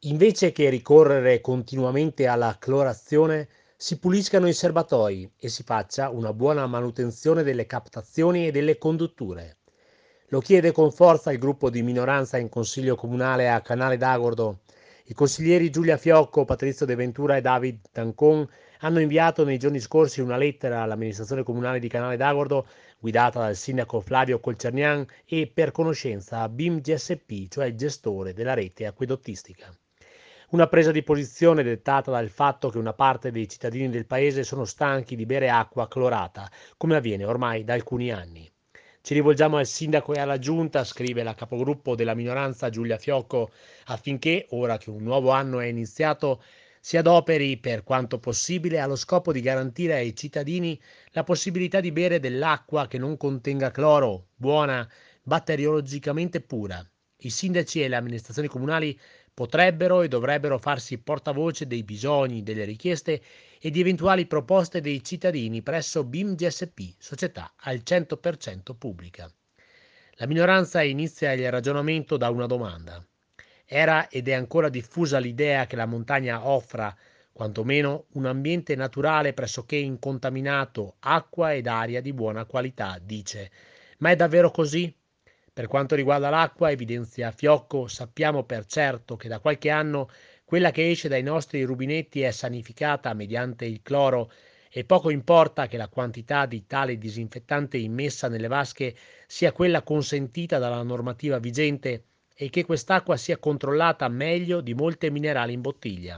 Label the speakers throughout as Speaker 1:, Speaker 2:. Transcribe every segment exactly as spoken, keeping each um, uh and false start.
Speaker 1: Invece che ricorrere continuamente alla clorazione, si puliscano i serbatoi e si faccia una buona manutenzione delle captazioni e delle condutture. Lo chiede con forza il gruppo di minoranza in consiglio comunale a Canale d'Agordo. I consiglieri Giulia Fiocco, Patrizio De Ventura e David Tancon hanno inviato nei giorni scorsi una lettera all'amministrazione comunale di Canale d'Agordo, guidata dal sindaco Flavio Colcernian e per conoscenza a B I M G S P, cioè il gestore della rete acquedottistica. Una presa di posizione dettata dal fatto che una parte dei cittadini del paese sono stanchi di bere acqua clorata, come avviene ormai da alcuni anni. Ci rivolgiamo al sindaco e alla giunta, scrive la capogruppo della minoranza Giulia Fiocco, affinché, ora che un nuovo anno è iniziato, si adoperi per quanto possibile allo scopo di garantire ai cittadini la possibilità di bere dell'acqua che non contenga cloro, buona, batteriologicamente pura. I sindaci e le amministrazioni comunali potrebbero e dovrebbero farsi portavoce dei bisogni, delle richieste e di eventuali proposte dei cittadini presso B I M G S P, società al cento per cento pubblica. La minoranza inizia il ragionamento da una domanda. Era ed è ancora diffusa l'idea che la montagna offra, quantomeno, un ambiente naturale pressoché incontaminato, acqua ed aria di buona qualità, dice. Ma è davvero così? Per quanto riguarda l'acqua, evidenzia Fiocco, sappiamo per certo che da qualche anno quella che esce dai nostri rubinetti è sanificata mediante il cloro e poco importa che la quantità di tale disinfettante immessa nelle vasche sia quella consentita dalla normativa vigente e che quest'acqua sia controllata meglio di molte minerali in bottiglia.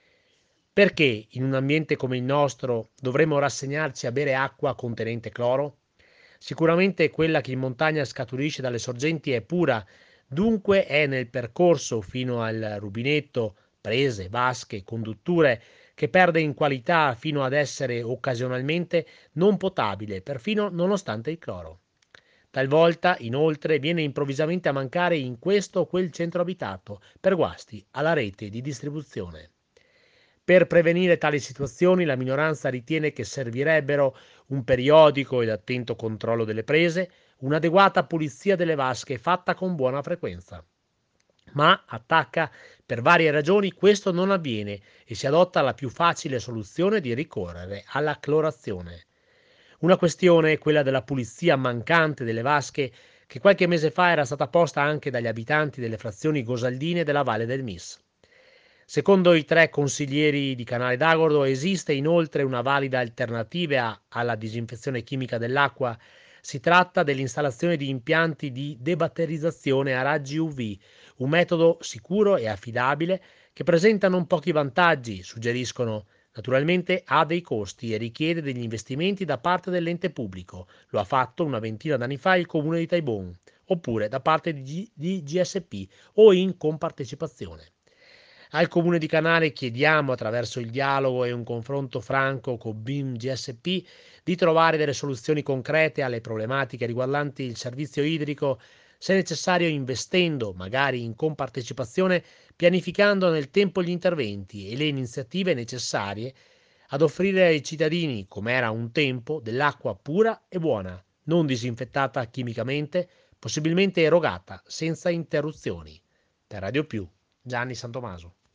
Speaker 1: Perché in un ambiente come il nostro dovremmo rassegnarci a bere acqua contenente cloro? Sicuramente quella che in montagna scaturisce dalle sorgenti è pura, dunque è nel percorso fino al rubinetto, prese, vasche, condutture, che perde in qualità fino ad essere occasionalmente non potabile, perfino nonostante il cloro. Talvolta, inoltre, viene improvvisamente a mancare in questo o quel centro abitato per guasti alla rete di distribuzione. Per prevenire tali situazioni, la minoranza ritiene che servirebbero un periodico ed attento controllo delle prese, un'adeguata pulizia delle vasche fatta con buona frequenza. Ma, attacca, per varie ragioni questo non avviene e si adotta la più facile soluzione di ricorrere alla clorazione. Una questione è quella della pulizia mancante delle vasche che qualche mese fa era stata posta anche dagli abitanti delle frazioni gosaldine della Valle del Mis. Secondo i tre consiglieri di Canale d'Agordo esiste inoltre una valida alternativa alla disinfezione chimica dell'acqua. Si tratta dell'installazione di impianti di debatterizzazione a raggi U V, un metodo sicuro e affidabile che presenta non pochi vantaggi, suggeriscono. Naturalmente ha dei costi e richiede degli investimenti da parte dell'ente pubblico. Lo ha fatto una ventina d'anni fa il comune di Taibon, oppure da parte di, G- di G S P o in compartecipazione. Al Comune di Canale chiediamo, attraverso il dialogo e un confronto franco con B I M G S P, di trovare delle soluzioni concrete alle problematiche riguardanti il servizio idrico, se necessario investendo, magari in compartecipazione, pianificando nel tempo gli interventi e le iniziative necessarie ad offrire ai cittadini, come era un tempo, dell'acqua pura e buona, non disinfettata chimicamente, possibilmente erogata senza interruzioni. Per Radio Più, Gianni Santomaso.